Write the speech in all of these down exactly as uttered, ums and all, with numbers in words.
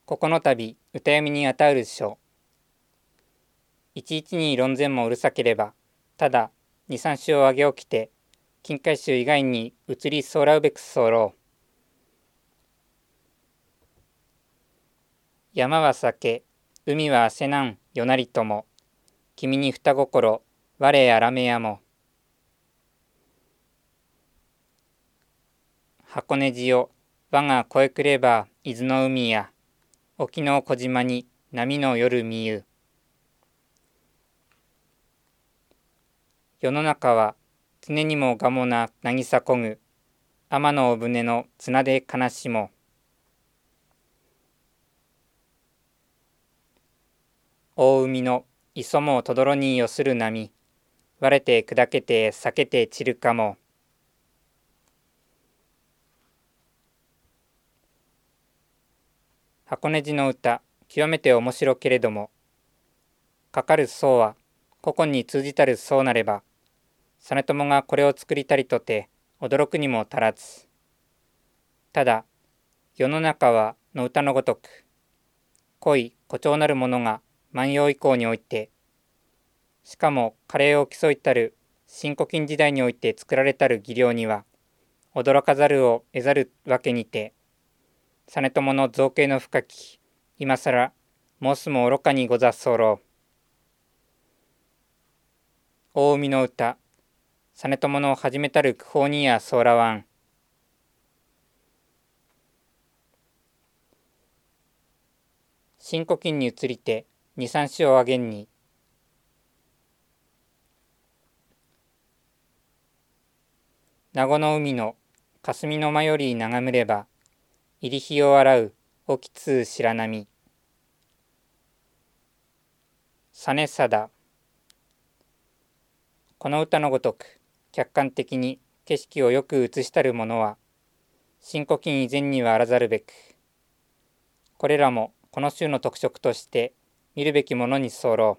ここの度歌読みにあたうる書。いちいちに論前もうるさければ、ただ二三種を上げ起きて、近海衆以外に移りそうらうべく候。山は酒、海は汗なんよなりとも、君に二心、我あらめやも。箱根路よ、我が越えくれば伊豆の海や、沖の小島に波の夜見ゆ。世の中は常にもがもな渚こぐ、天のお船の綱で悲しも。大海の磯もとどろによする波、割れて砕けて裂けて散るかも。箱根路の歌、極めて面白けれども、かかる僧は古今に通じたる僧なれば、実朝がこれを作りたりとて驚くにも足らず。ただ、世の中はの歌のごとく、恋誇張なるものが万葉以降において、しかも華麗を競いたる新古今時代において作られたる技量には、驚かざるを得ざるわけにて、実朝の造形の深き、今更申すも愚かにござ候。大海の歌、実朝の始めたる苦法にやそうらわん。新古今に移りて二三種をあげんに、名護の海の霞の間より眺めれば、入り日を洗う沖津白波。実貞。この歌のごとく、客観的に景色をよく映したるものは、新古今以前にはあらざるべく、これらもこの週の特色として見るべきものに候。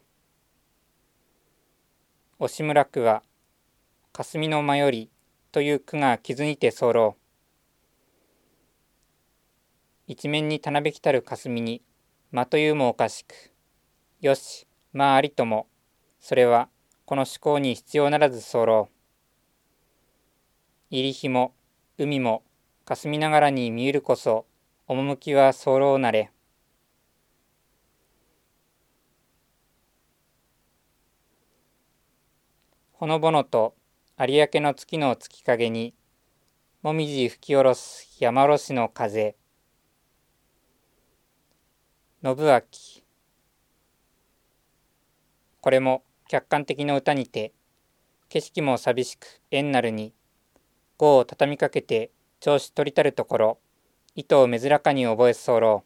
押村区は、霞の間よりという句が傷にて候。一面にたなべきたる霞に間というもおかしく、よし、まあありとも、それはこの思考に必要ならず候。入り日も海も霞ながらに見えるこそ、趣は候なれ。ほのぼのと有明の月の月影に、もみじ吹き下ろす山おろしの風。信明。これも客観的な歌にて、景色も寂しく縁なるに、碁を畳みかけて調子取りたるところ、糸をめずらかに覚え候。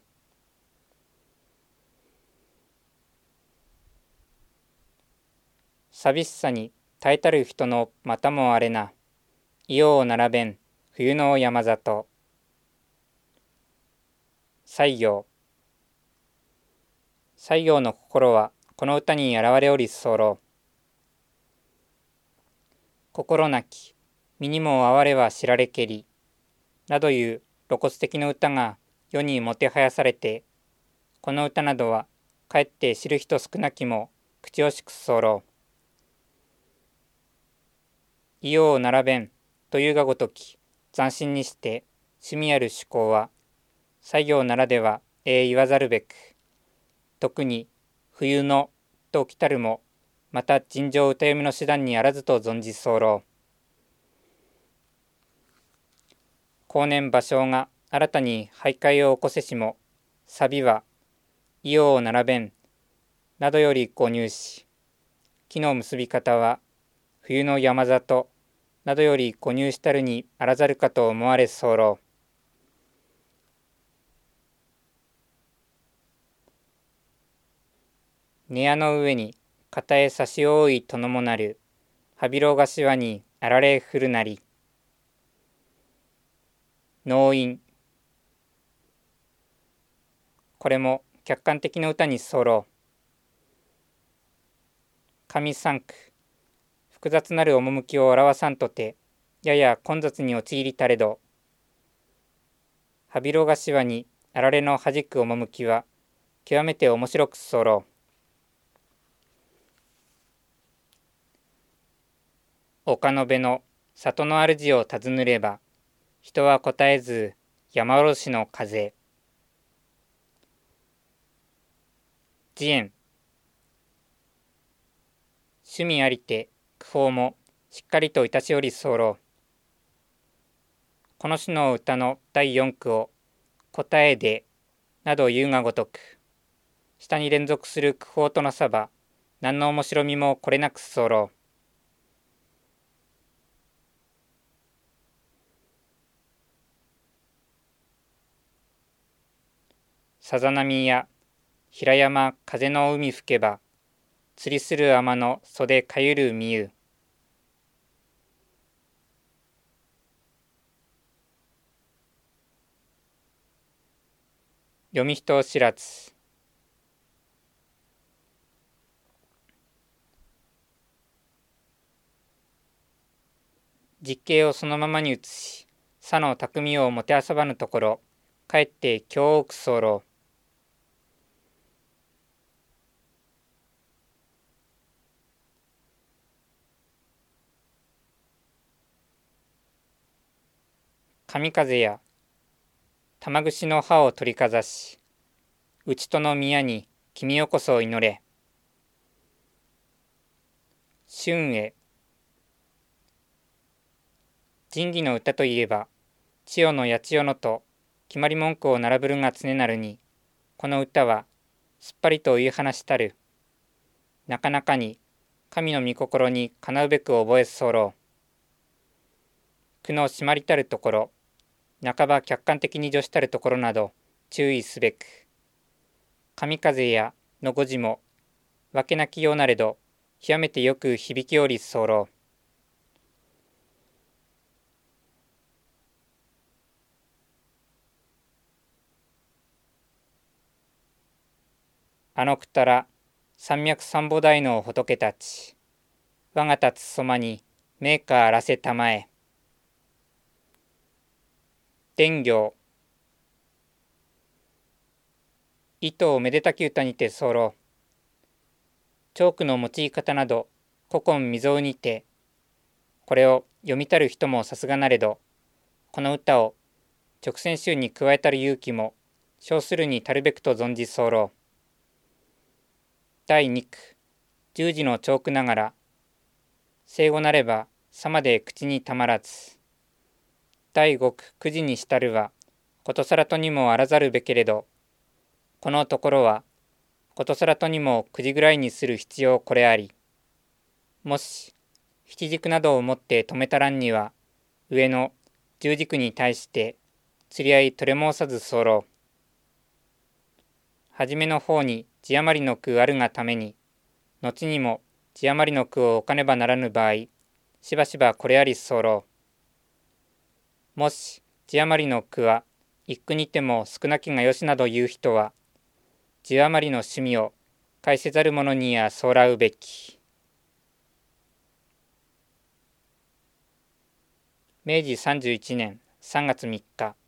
寂しさに耐えたる人のまたもあれな、伊予を並べん冬の山里。西行。西行の心はこの歌に現れおり候。心なき身にも哀れは知られけり、などいう露骨的な歌が世にもてはやされて、この歌などはかえって知る人少なきも口惜しく候。伊予を並べんというがごとき、斬新にして趣味ある趣向は、西行ならではええ言わざるべく、特に冬のときたるも、また尋常歌読みの手段にあらずと存じ候。後年芭蕉が新たに俳諧を起こせしも、サビは伊予を並べんなどより購入し、木の結び方は冬の山里などより購入したるにあらざるかと思われ候。根屋の上に片へ差し覆い殿もなる、羽広がしわにあられ降るなり。農院。これも客観的な歌に候。上三句。複雑なる趣を表さんとて、やや混雑に陥りたれど、羽広がしわにあられの弾く趣は極めて面白く候。丘の辺の里の主を尋ねれば、人は答えず山おろしの風。慈円。趣味ありて苦法もしっかりといたしおり候。この詩の歌のだいよん句を答えでなど言うがごとく、下に連続する苦法となさば、何の面白みもこれなく候。さざ波や平山風の海吹けば、釣りする天の袖かゆるみゆ。読み人知らず。実景をそのままに移し、佐の匠をもてあそばぬところ、かえって京多く候。神風や玉串の葉を取りかざし、うちとの宮に君をこそ祈れ。春へ。仁義の歌といえば、千代の八千代のと決まり文句を並ぶるが常なるに、この歌はすっぱりと言い話したる。なかなかに神の御心にかなうべく覚え候。句の締まりたるところ、半ば客観的に助したるところなど注意すべく。神風やの語字もわけなきようなれど、極めてよく響きおり候。あのくたら山脈三母大の仏たち、我が立つそまに名家あらせたまえ。伝行。糸をめでたき歌にて候。チョークの用い方など古今未曾有にて、これを読みたる人もさすがなれど、この歌を直線集に加えたる勇気も称するにたるべくと存じ候。だいに句、十字のチョークながら、生後なればさまで口にたまらず。だいご句、くじにしたるは、ことさらとにもあらざるべけれど、このところは、ことさらとにもくじぐらいにする必要これあり。もし、七軸などをもって止めたらんには、上の十軸に対して、釣り合い取れ申さず候。はじめの方に字余りの句あるがために、後にも字余りの句を置かねばならぬ場合、しばしばこれあり候。もし字余りの句は一句にても少なきがよしなど言う人は、字余りの趣味を返せざる者にやそうらうべき。めいじさんじゅういちねんさんがつみっか。